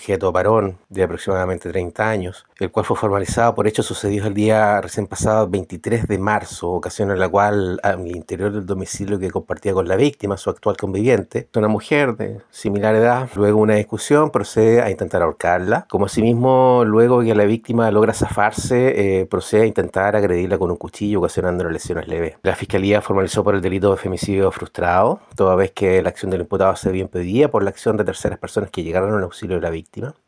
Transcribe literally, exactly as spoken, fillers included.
sujeto varón de aproximadamente treinta años, el cual fue formalizado por hechos sucedidos el día recién pasado veintitrés de marzo, ocasión en la cual al interior del domicilio que compartía con la víctima, su actual conviviente, una mujer de similar edad, luego una discusión, procede a intentar ahorcarla, como asimismo luego que la víctima logra zafarse, eh, procede a intentar agredirla con un cuchillo, ocasionándole lesiones leves. La fiscalía formalizó por el delito de femicidio frustrado, toda vez que la acción del imputado se vio impedida por la acción de terceras personas que llegaron al auxilio de la víctima.